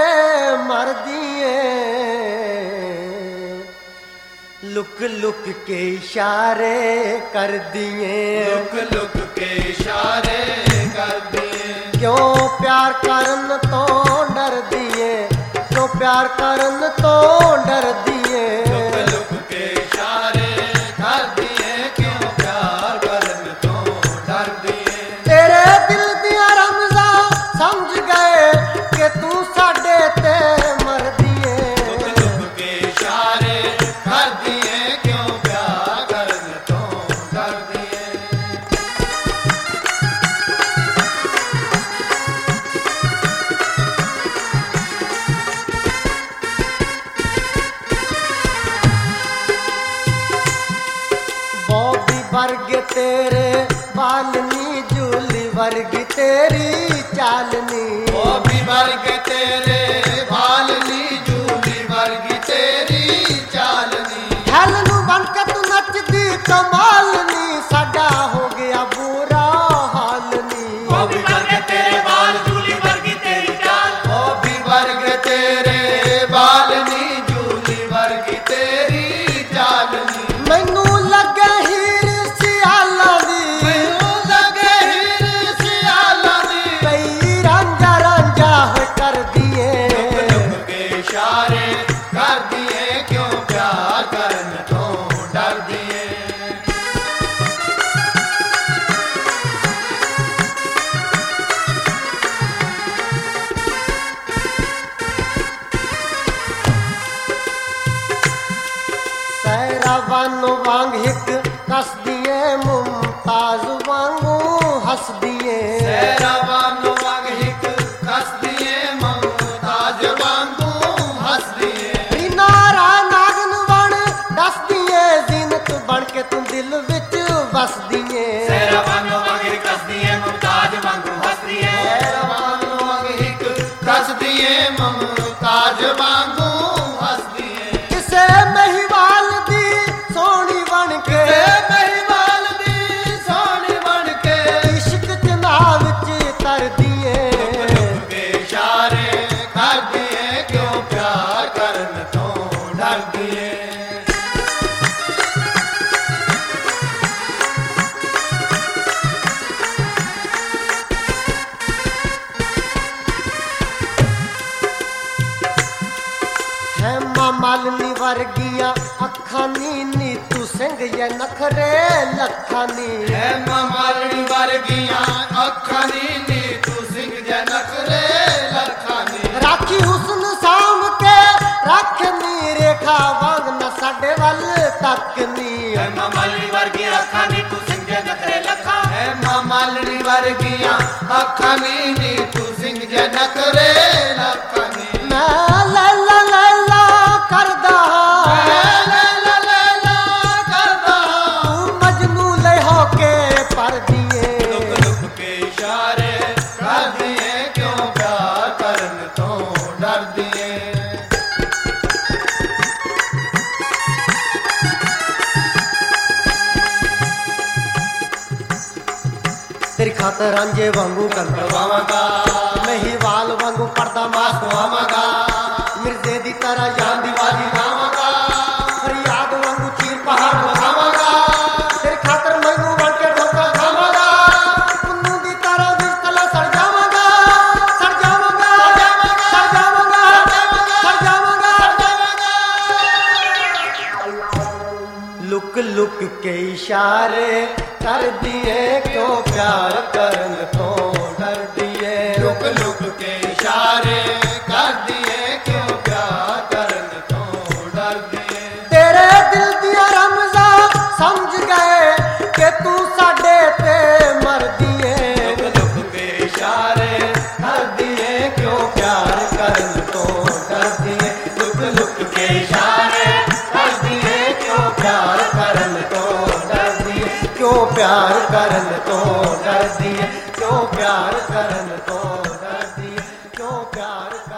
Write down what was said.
मरदिए look look के इशारे कर दिए लुक लुक के इशारे कर दिए क्यों प्यार करन तो डर दिए क्यों प्यार करन तो डर दिए लुक लुक के इशारे कर दिए क्यों प्यार करन तो डर दिए तेरे दिल दिया रमजा समझ गए कि तू साडे ते मर दिए लुक लुक के इशारे कर दिए क्यों प्यार करन तो डर दिए बॉबी वर्ग तेरे बालनी जूली वर्ग तेरी चालनी वो भी वर्ग तेरे भालनी जूली वर्ग तेरी चालनी हेलनू बन के तू नचदी कमालनी साडा हो गया बुरा हालनी वो भी वर्ग तेरे बाल जूली वर्ग तेरी चाल वो भी वर्ग तेरे बालनी जूली वर्ग तेरी चालनी मैनू लगे हीर सियाला दी मैनू लगे हीर सियाला दी कई रांझा रांझा होए कर दिए लुक लुक के इशारे कर दिए क्यों प्यार करन तो डर दिए सहरा वानो वांग हिक कस दिए मुमताज वांगू हस दिए सैरावानो वांग हिक कस दिए ममताज वांगू हस दिए नारा नागन बन दस दिए जीनत बन के तू दिल विच वस दिए सैरावानो वांग हिक कस दिए ममताज वांगू हस दिए सैरावानो वांग हिक कस दिए ममताज वांगू हस दिए किसे महिवाल दी सोनी बन के महिवाल दी सोनी बन के इश्क चनाव विच तर दिए लुक लुक के इशारे कर दिए क्यों प्यार करन तो डर दिए हेमा मालनी वर्गिया अखां नी नीतू सिंह ये नखरे लखां नी है मालनी वर्गियां अखां नी तू सिंह जनक रे लखानी राखी हुस्न साम के रख नी रेखा वांग न साडे वल तक नी है मालनी वर्गी अखां नी तू सिंह जनक रे लखा है मालनी वर्गियां अखां नी तू सिंह जनक रे लखानी मैं लैला लैला करदा लैला लैला करदा तू मजनू ले हो के पर दिए लुक लुक के इशारे कर दिए क्यों प्यार करन तो डर दिए तेरी खातर रांझे वांगू कंकर करवावांगा महिवाल वांगू पर्दा मास मासवावांगा मिर्जे दी तरह जान याद दीवारी गावांगा फरियाद वांगू चीर पहाड़ खावांगा तेरी खातर मैनू बन के ठोकर खावांगा पुन्नू दी तरह विस्तला सड़ जावांगा सड़ जावांगा सड़ जावांगा सड़ जावांगा लुक लुक के इशारे कर दिए क्यों प्यार करन तो डर दिए लुक लुक के इशारे कर दिए क्यों प्यार करन तो डर दिए तेरे दिल दिया रमजा समझ गए कि तू साडे ते मर दिए लुक लुक के इशारे कर दिए क्यों प्यार करन तो डर दिए लुक लुक के इशारे कर दिए क्यों प्यार करन तो डर दिए क्यों प्यार करन तो डर दिए क्यों प्यार करन तो डर दिए क्यों प्यार